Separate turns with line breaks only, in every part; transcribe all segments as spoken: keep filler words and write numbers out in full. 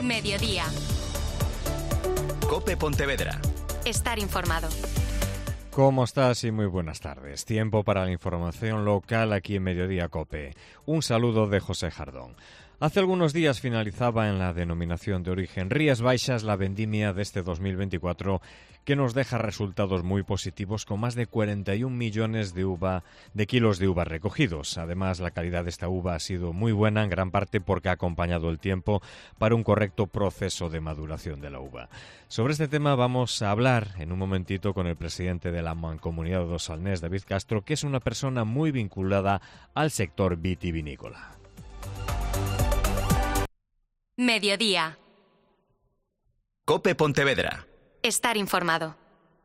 Mediodía.
COPE Pontevedra.
Estar informado.
¿Cómo estás? Y muy buenas tardes. Tiempo para la información local aquí en Mediodía COPE. Un saludo de José Jardón. Hace algunos días finalizaba en la denominación de origen Rías Baixas la vendimia de este dos mil veinticuatro, que nos deja resultados muy positivos con más de cuarenta y un millones de uva, de kilos de uva recogidos. Además, la calidad de esta uva ha sido muy buena, en gran parte porque ha acompañado el tiempo para un correcto proceso de maduración de la uva. Sobre este tema vamos a hablar en un momentito con el presidente de la Mancomunidad do Salnés, David Castro, que es una persona muy vinculada al sector vitivinícola.
Mediodía.
COPE Pontevedra.
Estar informado.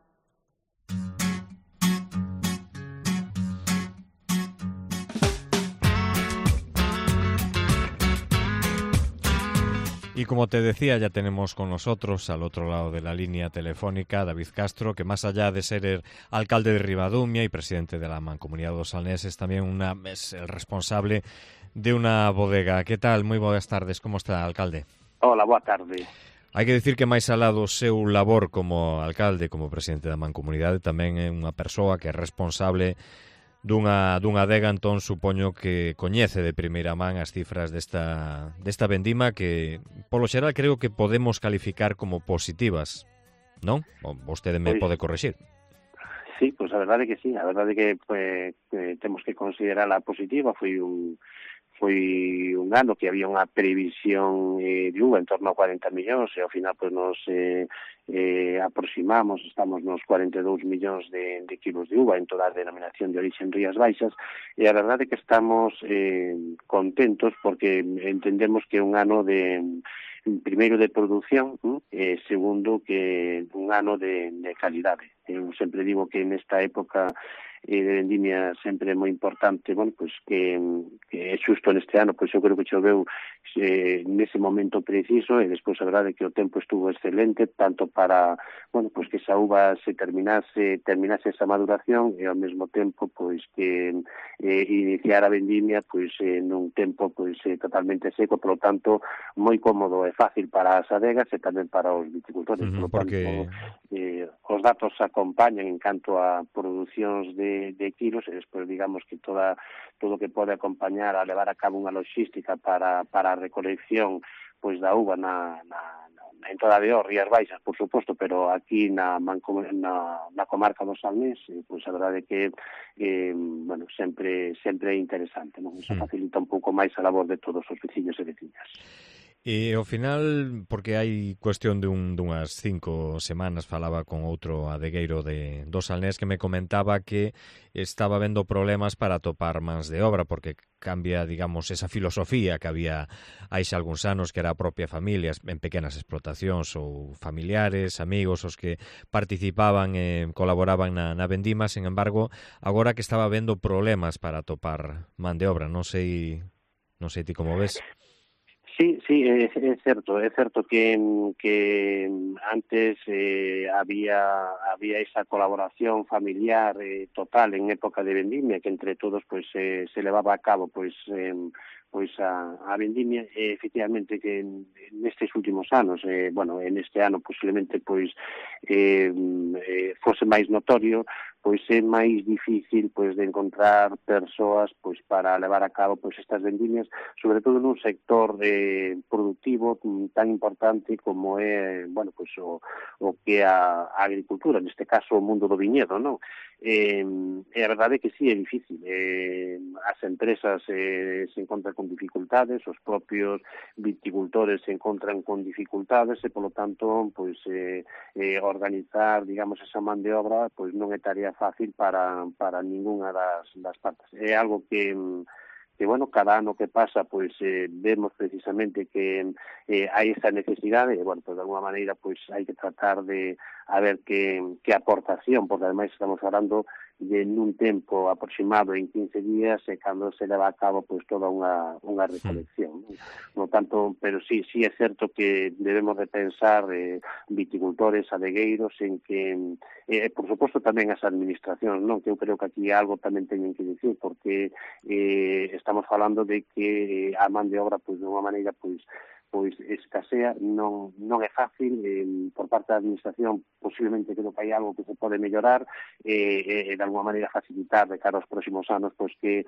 Y como te decía, ya tenemos con nosotros al otro lado de la línea telefónica David Castro, que más allá de ser el alcalde de Ribadumia y presidente de la Mancomunidad do Salnés, es también una, es el responsable de una bodega. ¿Qué tal? Muy buenas tardes. ¿Cómo está, alcalde?
Hola, boa tarde.
Hai que dicir que máis alá do seu labor como alcalde, como presidente da Mancomunidade, tamén é unha persoa que é responsable dunha, dunha adega, entón supoño que coñece de primeira man as cifras desta, desta vendima que, polo xeral, creo que podemos calificar como positivas, non? O vostede me
Pois,
pode correxir.
Sí, pois pues a verdade que sí, a verdade que, pues, que temos que considerarla positiva. Foi un foi un ano que había unha previsión eh, de uva en torno a cuarenta millóns e ao final pues, nos eh, eh, aproximamos, estamos nos cuarenta e dous millóns de, de kilos de uva en toda a denominación de origen Rías Baixas, e a verdade é que estamos eh, contentos porque entendemos que é un ano de primeiro de produción e eh, segundo que un ano de, de calidade. Eu sempre digo que nesta época eh, de vendimia sempre é moi importante, bueno, pues que, que é xusto neste ano, pois eu creo que choveu eh, nese momento preciso e despois a verdade é que o tempo estuvo excelente tanto para, bueno, pues que esa uva se terminase terminase esa maduración e ao mesmo tempo pois que eh, iniciar a vendimia pois eh, nun tempo pois eh, totalmente seco, por lo tanto moi cómodo e fácil para as adegas e tamén para os viticultores.
Uh-huh,
por lo
porque...
tanto, eh, os datos acompañan en canto a producións de, de kilos e despois digamos que toda todo que pode acompañar a levar a cabo unha logística para, para a recolección pois da uva na, na, na en toda de Rías Baixas, por suposto, pero aquí na, Manco, na, na comarca do Salnés, pois a verdade é que eh, bueno, sempre sempre é interesante, non? Iso facilita un pouco máis a labor de todos os veciños e veciñas.
E ao final, porque hai cuestión de un, dunhas cinco semanas falaba con outro adegueiro de do Salnés que me comentaba que estaba vendo problemas para topar mans de obra, porque cambia, digamos, esa filosofía que había hai xa algúns anos, que era a propia familia en pequenas explotacións ou familiares, amigos, os que participaban e colaboraban na, na vendima. Sin embargo, agora que estaba vendo problemas para topar man de obra, non sei, non sei ti como ves.
Sí, sí, é, é certo, é certo que, que antes eh, había había esa colaboración familiar eh, total en época de vendimia, que entre todos pues eh, se levaba a cabo pues eh, pois a, a vendimia, e efectivamente que nestes últimos anos, eh, bueno, en este ano posiblemente pois eh, eh, fose máis notorio, pois é máis difícil pois de encontrar persoas pois para levar a cabo pois estas vendimias, sobre todo nun sector eh, productivo tan importante como é, bueno, pois o, o que é a, a agricultura, neste caso o mundo do viñedo, non? Eh, e a verdade é que sí, é difícil. Eh, as empresas eh, se encontran con dificultades, os propios viticultores se encontran con dificultades e, polo tanto, pois eh, eh, organizar, digamos, esa man de obra pois non é tarea fácil para, para ninguna das, das partes. É algo que que, bueno, cada ano que pasa, pois, eh, vemos precisamente que eh, hai esa necesidade, e, bueno, pois, de alguma maneira, pois, hai que tratar de a ver que, que aportación, porque, ademais, estamos falando de nun tempo aproximado en quince días e cando se leva a cabo pois toda unha, unha recolección. Sí. No tanto, pero sí, sí é certo que debemos de pensar eh, viticultores, adegueiros, en que, eh, por suposto, tamén as administracións, non? Que eu creo que aquí algo tamén teñen que dicir, porque eh, estamos falando de que a man de obra, pois, de unha maneira, pois, pois escasea, non, non é fácil, eh, por parte da administración posiblemente creo que hai algo que se pode mellorar e, eh, de alguma maneira facilitar de cara aos próximos anos pois que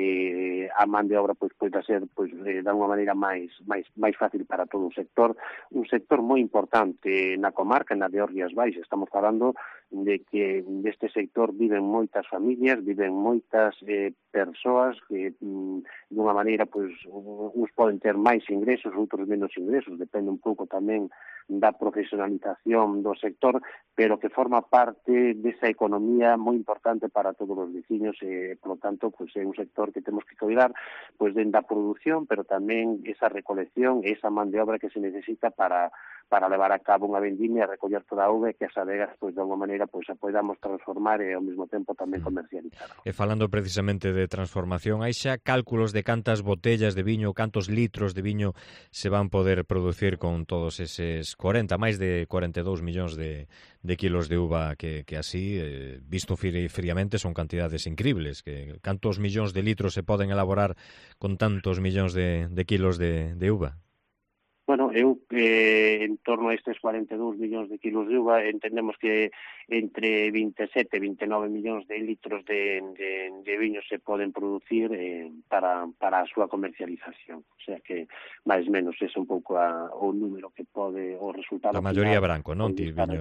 eh, a man de obra pois poida ser pois eh, de alguma maneira máis máis máis fácil para todo o sector, un sector moi importante na comarca, na de Os Rías Baixas. Estamos falando de que deste sector viven moitas familias, viven moitas eh, persoas que mm, de unha maneira pois uns poden ter máis ingresos, outros menos ingresos, depende un pouco tamén da profesionalización do sector, pero que forma parte desa economía moi importante para todos os veciños e, por lo tanto, pois é un sector que temos que cuidar pois dende a produción, pero tamén esa recolección e esa man de obra que se necesita para para levar a cabo unha vendimia, recoller toda a uva e que as adegas, pois, de alguma maneira, pois, a podamos transformar e, ao mesmo tempo, tamén comercializar.
E falando precisamente de transformación, hai xa cálculos de cantas botellas de viño, cantos litros de viño se van poder producir con todos eses corenta, máis de cuarenta e dous millóns de, de kilos de uva que, que así, eh, visto fri, fríamente, son cantidades increíbles. Que cantos millóns de litros se poden elaborar con tantos millóns de, de kilos de, de uva?
Bueno, eu eh, en torno a estes cuarenta e dous millóns de kilos de uva entendemos que entre vinte e sete e vinte e nove millóns de litros de, de, de viño se poden producir eh, para, para a súa comercialización. O sea que, máis menos, ese é un pouco a, o número que pode, o resultado...
A maioría final, branco, non? Ti viño...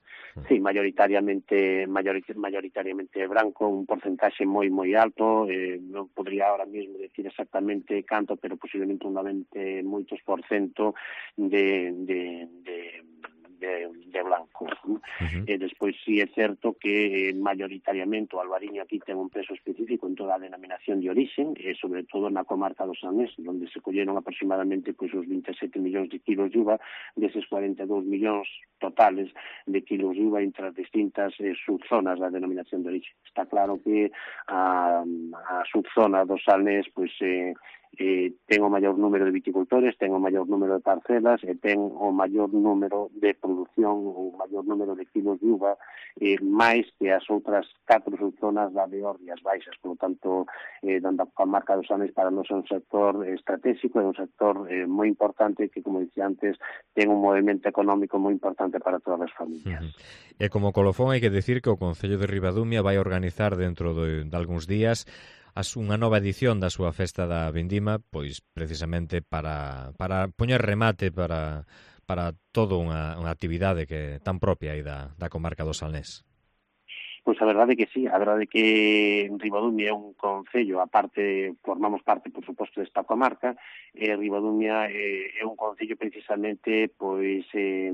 Sí, mayoritariamente, mayoritariamente branco, un porcentaxe moi, moi alto. Eh, non podría ahora mesmo decir exactamente canto, pero posiblemente un noventa moitos por cento de, de, de, de, de blanco. Uh-huh. E despois sí é certo que eh, mayoritariamente o albariño aquí ten un peso específico en toda a denominación de orixen e sobre todo na comarca do Sanés, onde se colleron aproximadamente pois, os vinte e sete millóns de kilos de uva, deses cuarenta e dous millóns totales de kilos de uva entre as distintas eh, subzonas da denominación de orixe. Está claro que a, a subzona do Sanés pois eh, Eh, ten o maior número de viticultores, ten o maior número de parcelas e ten o maior número de produción, o maior número de kilos de uva, eh, máis que as outras catro subzonas da de Os Rías Baixas. Por lo tanto, eh, dando a marca dos Anes para nós é un sector estratégico, é un sector eh, moi importante que, como dicía antes, ten un movimento económico moi importante para todas as familias.
Uh-huh. E como colofón hai que decir que o Concello de Ribadumia vai organizar dentro de, de algúns días as unha nova edición da súa festa da Vindima, pois precisamente para, para poñer remate para, para toda unha, unha actividade que tan propia aí da, da comarca do Salnés.
Pois a verdade que sí, a verdade que Ribadumia é un concello, aparte, formamos parte, por suposto, desta comarca, e Ribadumia é, é un concello precisamente, pois, eh,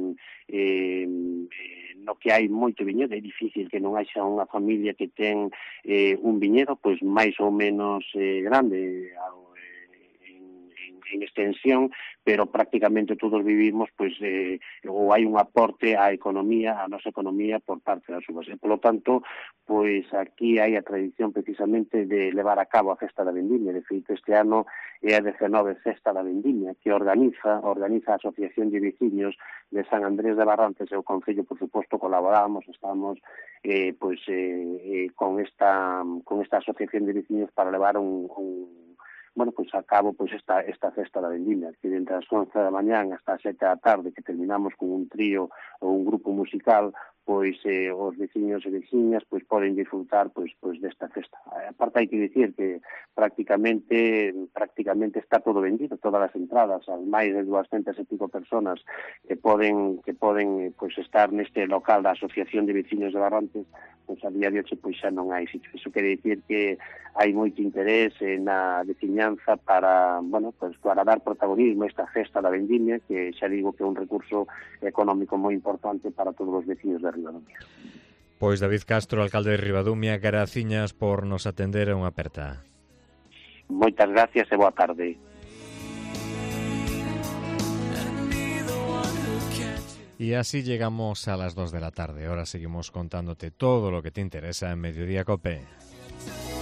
eh, no que hai moito viñedo, é difícil que non haxa unha familia que ten eh, un viñedo, pois, máis ou menos eh, grande, algo en extensión, pero prácticamente todos vivimos, pois, eh, ou hai un aporte á economía, á nosa economía por parte das uvas. E, polo tanto, pois aquí hai a tradición precisamente de levar a cabo a Festa da Vendimia. De feito, este ano é a dezenove Festa da Vendimia, que organiza organiza a Asociación de Veciños de San Andrés de Barrantes e o Concello, por suposto, colaboramos, estamos eh, pois, eh, eh, con esta con esta Asociación de Veciños para levar un, un bueno, pois a cabo pois esta esta festa da vendimia, que entre as once da mañán hasta as sete da tarde, que terminamos con un trío ou un grupo musical, pois eh, os veciños e veciñas pois poden disfrutar pois pois desta festa. A parte hai que dicir que prácticamente prácticamente está todo vendido, todas as entradas, as máis de doscientas e pico personas que poden que poden pois estar neste local da Asociación de Veciños de Barrantes, pois a día de hoxe pois xa non hai sitio. Iso quere dicir que hai moito interés na veciñanza para, bueno, pois para dar protagonismo a esta festa da vendimia, que xa digo que é un recurso económico moi importante para todos os veciños de Ribadumia.
Pois David Castro, alcalde de Ribadumia, graciñas por nos atender a unha aperta.
Moitas gracias e boa tarde.
Y así llegamos a las dos de la tarde. Ahora seguimos contándote todo lo que te interesa en Mediodía COPE.